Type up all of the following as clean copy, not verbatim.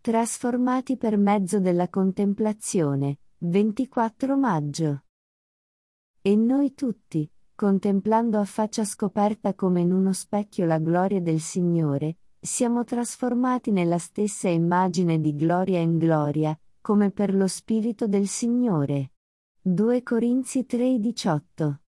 Trasformati per mezzo della contemplazione, 24 maggio. E noi tutti, contemplando a faccia scoperta come in uno specchio la gloria del Signore, siamo trasformati nella stessa immagine di gloria in gloria, come per lo Spirito del Signore. 2 Corinzi 3:18.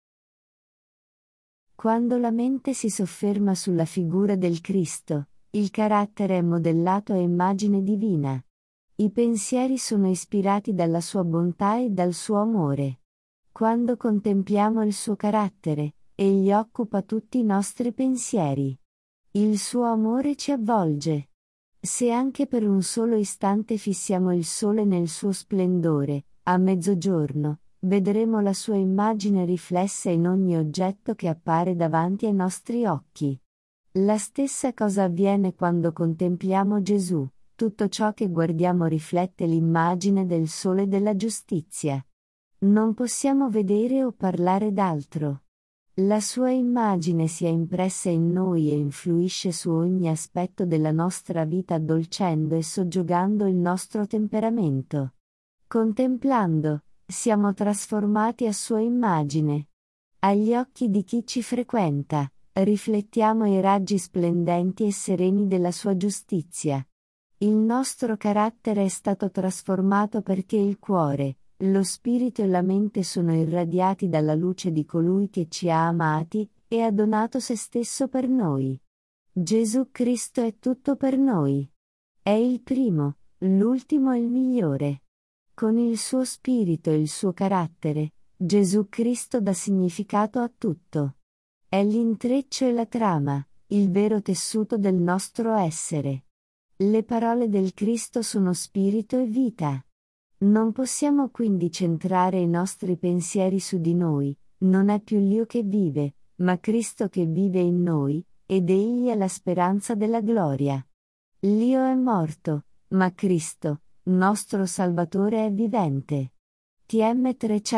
Quando la mente si sofferma sulla figura del Cristo, il carattere è modellato a immagine divina. I pensieri sono ispirati dalla sua bontà e dal suo amore. Quando contempliamo il suo carattere, egli occupa tutti i nostri pensieri. Il suo amore ci avvolge. Se anche per un solo istante fissiamo il sole nel suo splendore, a mezzogiorno, vedremo la sua immagine riflessa in ogni oggetto che appare davanti ai nostri occhi. La stessa cosa avviene quando contempliamo Gesù, tutto ciò che guardiamo riflette l'immagine del Sole della giustizia. Non possiamo vedere o parlare d'altro. La sua immagine si è impressa in noi e influisce su ogni aspetto della nostra vita addolcendo e soggiogando il nostro temperamento. Contemplando, siamo trasformati a sua immagine. Agli occhi di chi ci frequenta, riflettiamo i raggi splendenti e sereni della sua giustizia. Il nostro carattere è stato trasformato perché il cuore, lo spirito e la mente sono irradiati dalla luce di colui che ci ha amati e ha donato se stesso per noi. Gesù Cristo è tutto per noi. È il primo, l'ultimo e il migliore. Con il suo spirito e il suo carattere, Gesù Cristo dà significato a tutto. È l'intreccio e la trama, il vero tessuto del nostro essere. Le parole del Cristo sono spirito e vita. Non possiamo quindi centrare i nostri pensieri su di noi, non è più l'io che vive, ma Cristo che vive in noi, ed Egli è la speranza della gloria. L'io è morto, ma Cristo, nostro Salvatore, è vivente. TM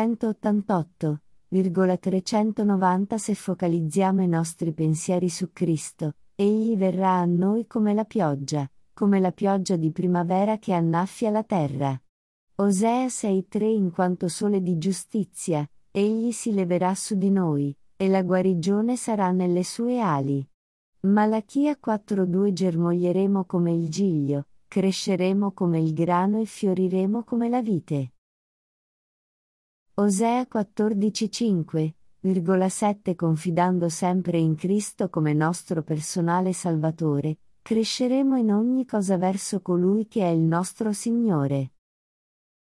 388,390. Se focalizziamo i nostri pensieri su Cristo, Egli verrà a noi come la pioggia di primavera che annaffia la terra. Osea 6:3. In quanto sole di giustizia, Egli si leverà su di noi, e la guarigione sarà nelle sue ali. Malachia 4:2. Germoglieremo come il giglio, cresceremo come il grano e fioriremo come la vite. Osea 14:5,7. Confidando sempre in Cristo come nostro personale Salvatore, cresceremo in ogni cosa verso colui che è il nostro Signore.